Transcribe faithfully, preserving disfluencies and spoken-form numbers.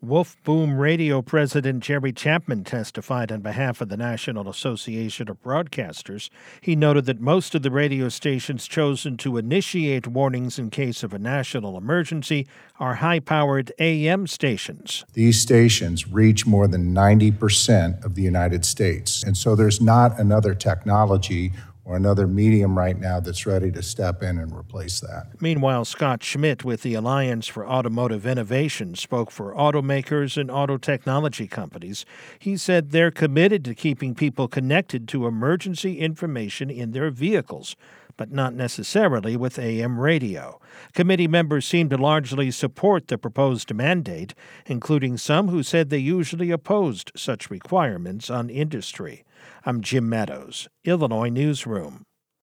Wolf Boom Radio President Jerry Chapman testified on behalf of the National Association of Broadcasters. He noted that most of the radio stations chosen to initiate warnings in case of a national emergency are high-powered A M stations. These stations reach more than ninety percent of the United States, and so there's not another technology or another medium right now that's ready to step in and replace that. Meanwhile, Scott Schmidt with the Alliance for Automotive Innovation spoke for automakers and auto technology companies. He said they're committed to keeping people connected to emergency information in their vehicles, but not necessarily with A M radio. Committee members seem to largely support the proposed mandate, including some who said they usually opposed such requirements on industry. I'm Jim Meadows, Illinois Newsroom.